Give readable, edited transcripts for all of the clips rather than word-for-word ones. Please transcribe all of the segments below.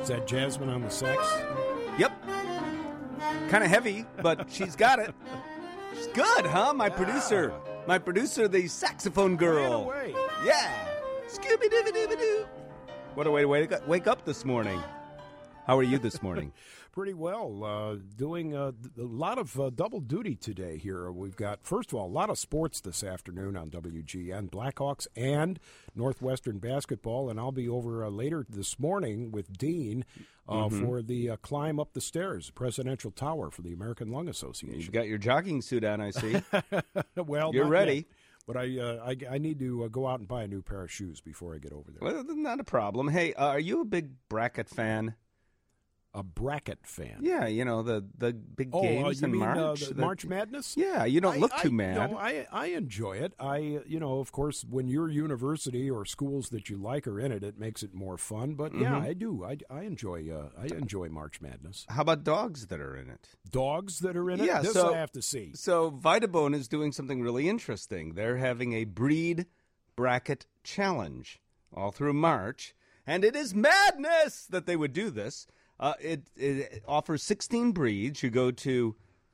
that Jasmine on the sax? Yep. Kind of heavy, but she's got it. She's good, huh? My producer, the saxophone girl. Away. Yeah. Scooby-Dooby-Dooby-Doo. What a way to wake up this morning. How are you this morning? Pretty well. Doing a lot of double duty today here. We've got, first of all, a lot of sports this afternoon on WGN, Blackhawks and Northwestern basketball, and I'll be over later this morning with Dean for the climb up the stairs, Presidential Tower for the American Lung Association. You've got your jogging suit on, I see. Well, you're ready. Yet. But I need to go out and buy a new pair of shoes before I get over there. Well, not a problem. Hey, are you a big bracket fan? A bracket fan? Yeah, you know, the big games in March. March Madness? Yeah, you don't look too mad. No, I enjoy it. Of course, when your university or schools that you like are in it, it makes it more fun. But yeah, I do. I enjoy March Madness. How about dogs that are in it? Dogs that are in it? Yeah, this I have to see. So Vitabone is doing something really interesting. They're having a breed bracket challenge all through March, and it is madness that they would do this. It offers 16 breeds. You go to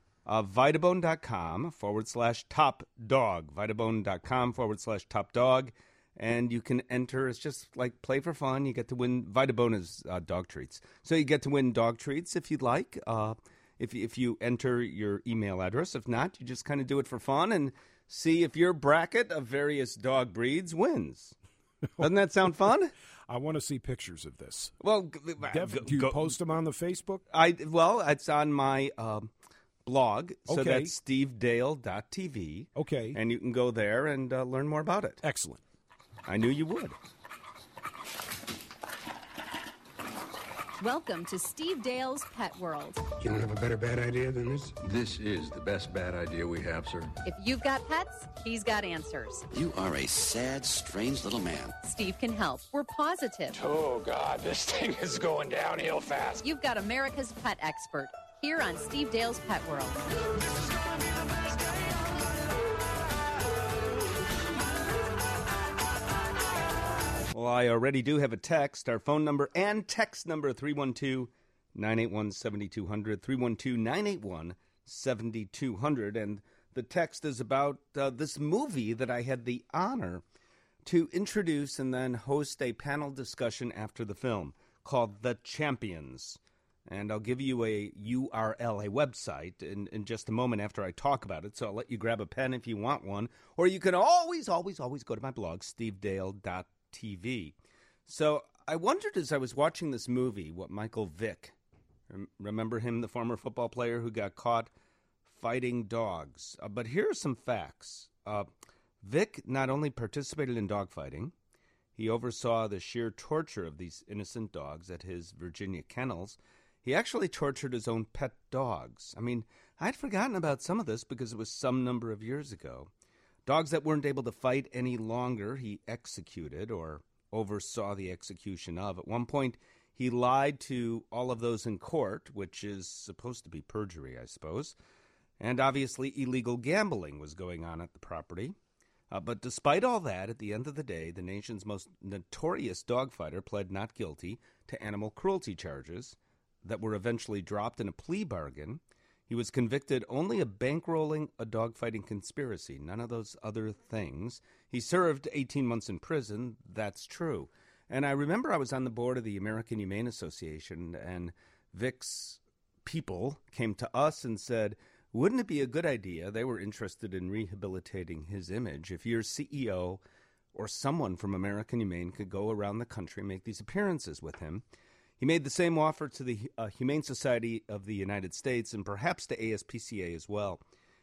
Vitabone.com/top dog. Vitabone.com/top dog. And you can enter. It's just like play for fun. You get to win. Vitabone is dog treats. So you get to win dog treats if you'd like. If you enter your email address. If not, you just kind of do it for fun and see if your bracket of various dog breeds wins. Doesn't that sound fun? I want to see pictures of this. Well, do you post them on the Facebook? It's on my blog. So Okay. that's stevedale.tv. Okay. And you can go there and learn more about it. Excellent. I knew you would. Welcome to Steve Dale's Pet World. You don't have a better bad idea than this? This is the best bad idea we have, sir. If you've got pets, he's got answers. You are a sad, strange little man. Steve can help. We're positive. Oh, God, this thing is going downhill fast. You've got America's pet expert here on Steve Dale's Pet World. Well, I already do have a text. Our phone number and text number, 312-981-7200, 312-981-7200. And the text is about this movie that I had the honor to introduce and then host a panel discussion after the film called The Champions. And I'll give you a URL, a website, in just a moment after I talk about it. So I'll let you grab a pen if you want one. Or you can always go to my blog, stevedale.tv. So I wondered as I was watching this movie what Michael Vick, remember him, the former football player who got caught fighting dogs. But here are some facts. Vick not only participated in dogfighting, he oversaw the sheer torture of these innocent dogs at his Virginia kennels. He actually tortured his own pet dogs. I mean, I'd forgotten about some of this because it was some number of years ago. Dogs that weren't able to fight any longer, he executed or oversaw the execution of. At one point, he lied to all of those in court, which is supposed to be perjury, I suppose. And obviously, illegal gambling was going on at the property. But despite all that, at the end of the day, the nation's most notorious dogfighter pled not guilty to animal cruelty charges that were eventually dropped in a plea bargain. He was convicted only of bankrolling a dogfighting conspiracy, none of those other things. He served 18 months in prison, that's true. And I remember I was on the board of the American Humane Association, and Vick's people came to us and said, wouldn't it be a good idea, they were interested in rehabilitating his image, if your CEO or someone from American Humane could go around the country and make these appearances with him. He made the same offer to the Humane Society of the United States and perhaps to ASPCA as well.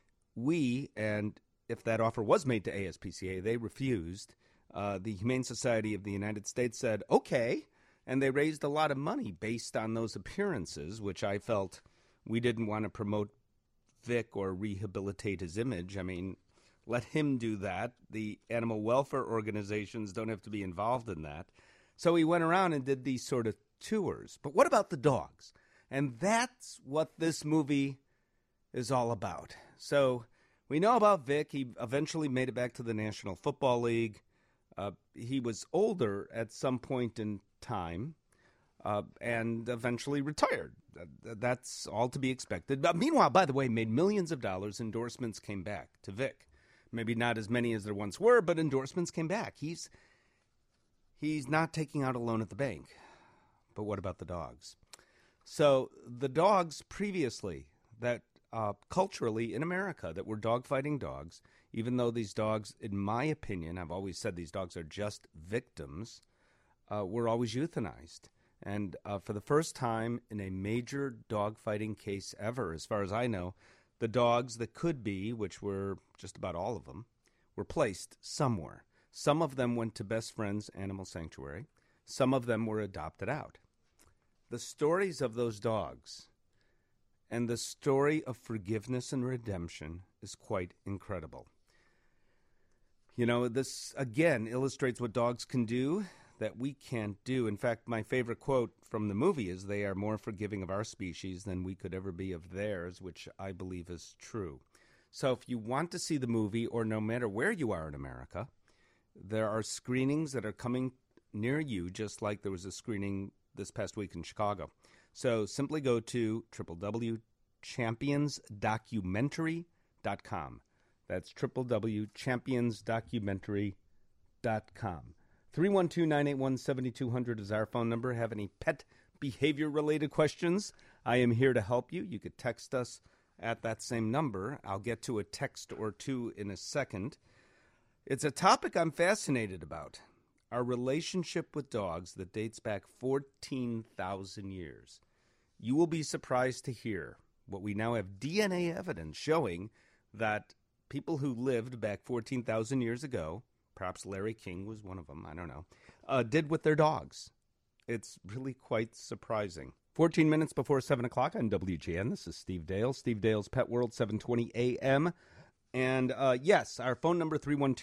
We, and if that offer was made to ASPCA, they refused. The Humane Society of the United States said, okay, and they raised a lot of money based on those appearances, which I felt we didn't want to promote Vick or rehabilitate his image. I mean, let him do that. The animal welfare organizations don't have to be involved in that. So he went around and did these sort of tours. But what about the dogs? And that's what this movie is all about. So we know about Vick. He eventually made it back to the National Football League. He was older at some point in time. and eventually retired. That's all to be expected. But meanwhile, by the way, made millions of dollars. Endorsements came back to Vic. Maybe not as many as there once were, but endorsements came back. He's not taking out a loan at the bank. But what about the dogs? So the dogs previously that culturally in America that were dogfighting dogs, even though these dogs, in my opinion, I've always said these dogs are just victims, were always euthanized. And for the first time in a major dogfighting case ever, as far as I know, the dogs that could be, which were just about all of them, were placed somewhere. Some of them went to Best Friends Animal Sanctuary. Some of them were adopted out. The stories of those dogs and the story of forgiveness and redemption is quite incredible. You know, this, again, illustrates what dogs can do that we can't do. In fact, my favorite quote from the movie is, "They are more forgiving of our species than we could ever be of theirs," which I believe is true. So if you want to see the movie, or no matter where you are in America, there are screenings that are coming near you, just like there was a screening this past week in Chicago. So simply go to www.championsdocumentary.com. That's www.championsdocumentary.com. 312-981-7200 is our phone number. Have any pet behavior-related questions? I am here to help you. You could text us at that same number. I'll get to a text or two in a second. It's a topic I'm fascinated about. Our relationship with dogs that dates back 14,000 years. You will be surprised to hear what we now have DNA evidence showing that people who lived back 14,000 years ago, perhaps Larry King was one of them, I don't know, did with their dogs. It's really quite surprising. 14 minutes before 7 o'clock on WGN. This is Steve Dale, Steve Dale's Pet World, 720 AM. And yes, our phone number,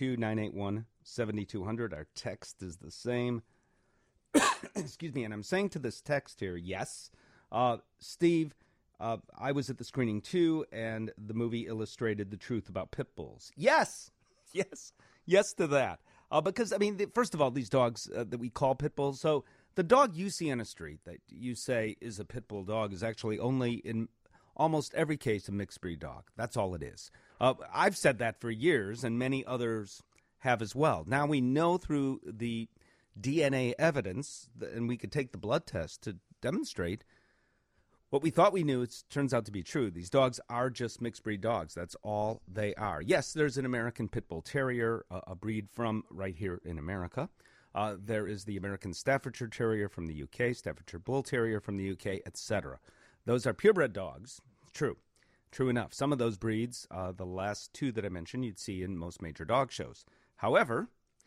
312-981-7200. Our text is the same. Excuse me, and I'm saying to this text here, yes, Steve, I was at the screening too, and the movie illustrated the truth about pit bulls. Yes, yes, yes to that. Because, I mean, first of all, these dogs that we call pit bulls, so the dog you see on a street that you say is a pit bull dog is actually only in almost every case a mixed breed dog. That's all it is. I've said that for years, and many others have as well. Now we know through the DNA evidence, and we could take the blood test to demonstrate what we thought we knew. It turns out to be true. These dogs are just mixed breed dogs. That's all they are. Yes, there's an American Pit Bull Terrier, a breed from right here in America. There is the American Staffordshire Terrier from the UK, Staffordshire Bull Terrier from the UK, etc. Those are purebred dogs. True. True enough. Some of those breeds, the last two that I mentioned, you'd see in most major dog shows. However,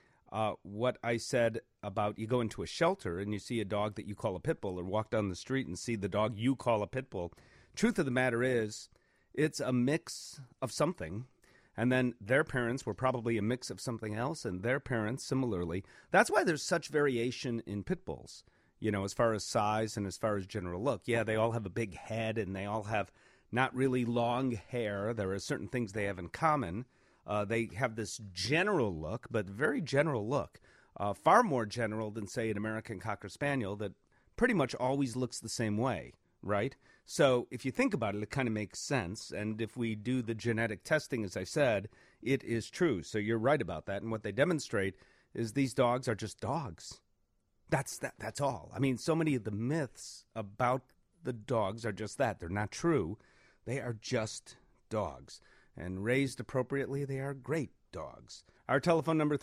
what I said about you go into a shelter and you see a dog that you call a pit bull, or walk down the street and see the dog you call a pit bull, truth of the matter is it's a mix of something, and then their parents were probably a mix of something else, and their parents similarly. That's why there's such variation in pit bulls, you know, as far as size and as far as general look. Yeah, they all have a big head, and they all have not really long hair. There are certain things they have in common. They have this general look, but very general look. Far more general than, say, an American Cocker Spaniel that pretty much always looks the same way, right? So if you think about it, it kind of makes sense. And if we do the genetic testing, as I said, it is true. So you're right about that. And what they demonstrate is these dogs are just dogs. That's all. I mean, so many of the myths about the dogs are just that. They're not true. They are just dogs. And raised appropriately, they are great dogs. Our telephone number,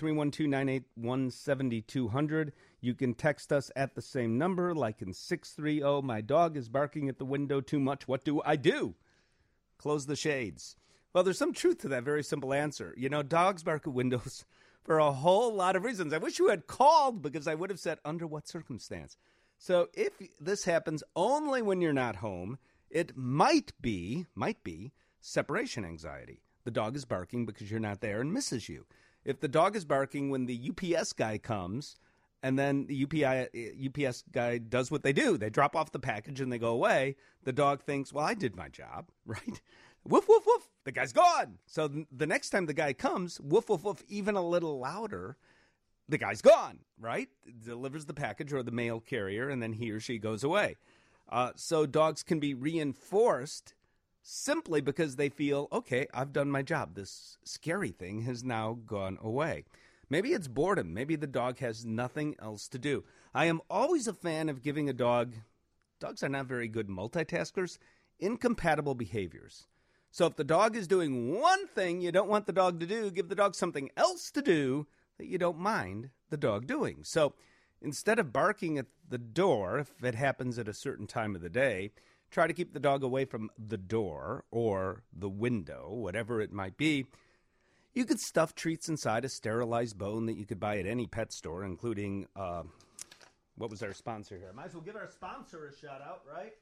312-981-7200. You can text us at the same number, like in 630, my dog is barking at the window too much. What do I do? Close the shades. Well, there's some truth to that very simple answer. You know, dogs bark at windows for a whole lot of reasons. I wish you had called, because I would have said under what circumstance. So if this happens only when you're not home, it might be separation anxiety. The dog is barking because you're not there and misses you. If the dog is barking when the UPS guy comes, and then the UPS guy does what they do, they drop off the package and they go away, the dog thinks, well, I did my job, right? Woof, woof, woof, the guy's gone. So the next time the guy comes, woof, woof, woof, even a little louder, the guy's gone, right? Delivers the package or the mail carrier, and then he or she goes away. So dogs can be reinforced simply because they feel, okay, I've done my job. This scary thing has now gone away. Maybe it's boredom. Maybe the dog has nothing else to do. I am always a fan of giving a dog, dogs are not very good multitaskers, incompatible behaviors. So if the dog is doing one thing you don't want the dog to do, give the dog something else to do that you don't mind the dog doing. So instead of barking at the door, if it happens at a certain time of the day, try to keep the dog away from the door or the window, whatever it might be. You could stuff treats inside a sterilized bone that you could buy at any pet store, including, what was our sponsor here? Might as well give our sponsor a shout out, right?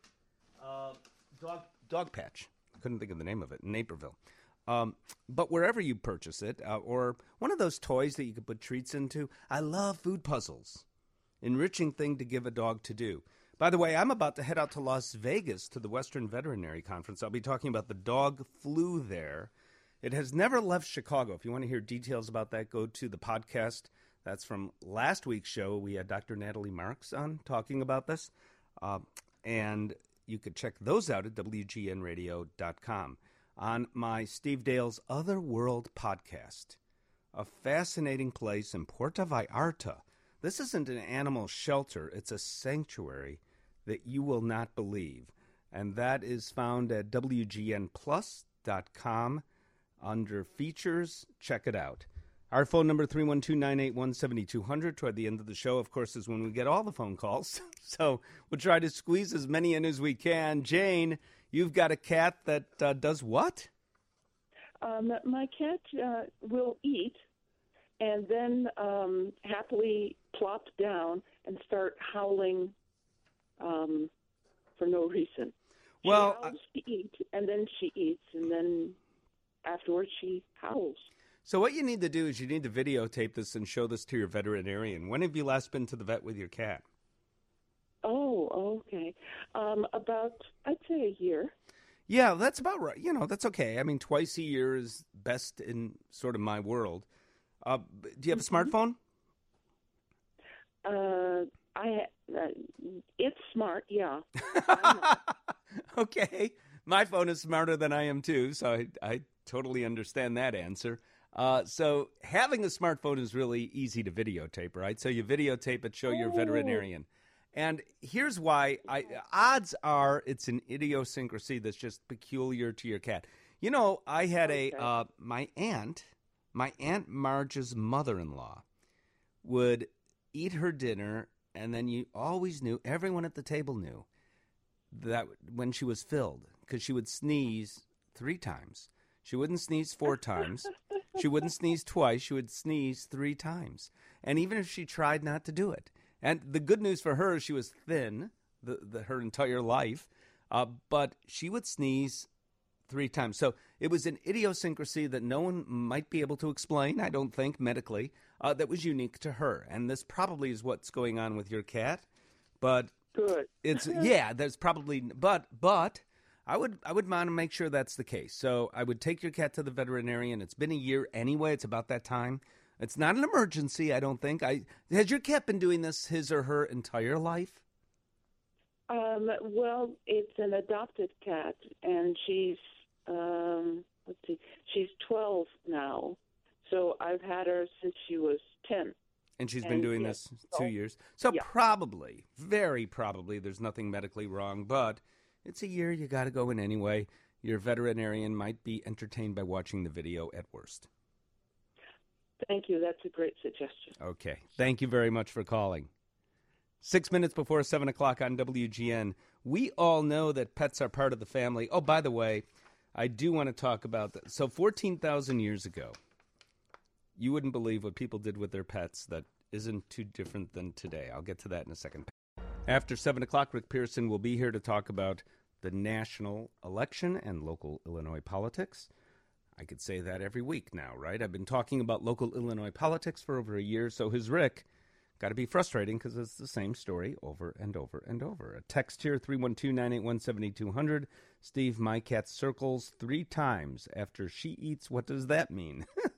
Dog Patch. I couldn't think of the name of it, in Naperville. But wherever you purchase it, or one of those toys that you could put treats into, I love food puzzles. Enriching thing to give a dog to do. By the way, I'm about to head out to Las Vegas to the Western Veterinary Conference. I'll be talking about the dog flu there. It has never left Chicago. If you want to hear details about that, go to the podcast. That's from last week's show. We had Dr. Natalie Marks on talking about this. And you could check those out at WGNradio.com. On my Steve Dale's Other World podcast, a fascinating place in Puerto Vallarta. This isn't an animal shelter. It's a sanctuary that you will not believe. And that is found at WGNplus.com under features. Check it out. Our phone number, 312-981-7200. Toward the end of the show, of course, is when we get all the phone calls. So we'll try to squeeze as many in as we can. Jane, you've got a cat that does what? My cat will eat and then happily plop down and start howling for no reason. She howls to eat, and then she eats, and then afterwards she howls. So what you need to do is you need to videotape this and show this to your veterinarian. When have you last been to the vet with your cat? Oh, okay. About, I'd say, a year. Yeah, that's about right. You know, that's okay. I mean, twice a year is best in sort of my world. Do you have a smartphone? It's smart, yeah. Okay. My phone is smarter than I am, too, so I totally understand that answer. So having a smartphone is really easy to videotape, right? So you videotape it, show your veterinarian. And here's why. Odds are it's an idiosyncrasy that's just peculiar to your cat. You know, I had my Aunt Marge's mother-in-law would eat her dinner, and then you always knew, everyone at the table knew, that when she was filled, because she would sneeze 3 times. She wouldn't sneeze 4 times. She wouldn't sneeze twice. She would sneeze 3 times. And even if she tried not to do it. And the good news for her is she was thin her entire life, but she would sneeze 3 times. So it was an idiosyncrasy that no one might be able to explain, I don't think, medically, that was unique to her. And this probably is what's going on with your cat. But good. There's probably, but I would want to make sure that's the case. So I would take your cat to the veterinarian. It's been a year anyway. It's about that time. It's not an emergency, I don't think. Has your cat been doing this his or her entire life? Well, it's an adopted cat, and she's, she's 12 now. So I've had her since she was 10. And she's been doing this 2 years. So probably, very probably, there's nothing medically wrong, but it's a year. You got to go in anyway. Your veterinarian might be entertained by watching the video at worst. Thank you. That's a great suggestion. Okay. Thank you very much for calling. 6 minutes before 7 o'clock on WGN. We all know that pets are part of the family. Oh, by the way, I do want to talk about that. So 14,000 years ago, you wouldn't believe what people did with their pets that isn't too different than today. I'll get to that in a second. After 7 o'clock, Rick Pearson will be here to talk about the national election and local Illinois politics. I could say that every week now, right? I've been talking about local Illinois politics for over a year, so his Rick got to be frustrating because it's the same story over and over and over. A text here, 312-981-7200. Steve, my cat circles 3 times after she eats. What does that mean?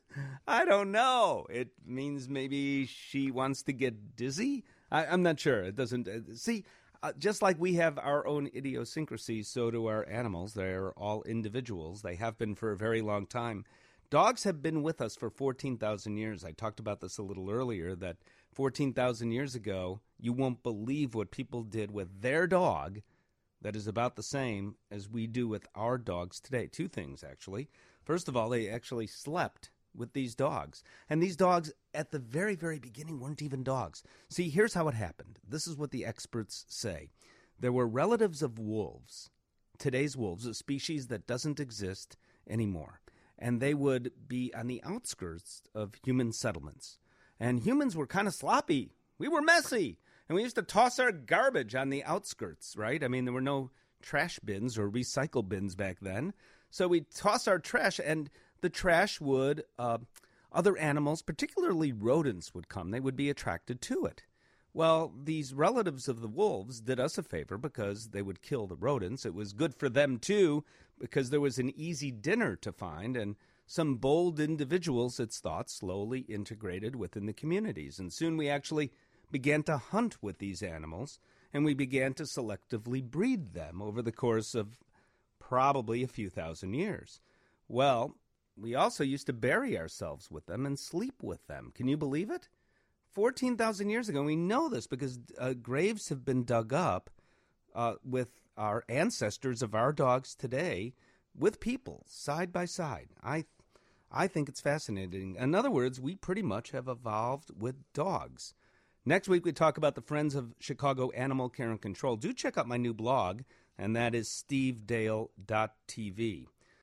I don't know. It means maybe she wants to get dizzy? I'm not sure. It doesn't. Just like we have our own idiosyncrasies, so do our animals. They're all individuals. They have been for a very long time. Dogs have been with us for 14,000 years. I talked about this a little earlier, that 14,000 years ago, you won't believe what people did with their dog that is about the same as we do with our dogs today. Two things, actually. First of all, they actually slept with these dogs. And these dogs, at the very, very beginning, weren't even dogs. See, here's how it happened. This is what the experts say. There were relatives of wolves, today's wolves, a species that doesn't exist anymore. And they would be on the outskirts of human settlements. And humans were kind of sloppy. We were messy. And we used to toss our garbage on the outskirts, right? I mean, there were no trash bins or recycle bins back then. So we'd toss our trash, and the trash would, other animals, particularly rodents, would come. They would be attracted to it. Well, these relatives of the wolves did us a favor because they would kill the rodents. It was good for them, too, because there was an easy dinner to find, and some bold individuals, it's thought, slowly integrated within the communities. And soon we actually began to hunt with these animals, and we began to selectively breed them over the course of probably a few thousand years. Well, we also used to bury ourselves with them and sleep with them. Can you believe it? 14,000 years ago, we know this because graves have been dug up with our ancestors of our dogs today with people side by side. I think it's fascinating. In other words, we pretty much have evolved with dogs. Next week, we talk about the Friends of Chicago Animal Care and Control. Do check out my new blog, and that is stevedale.tv.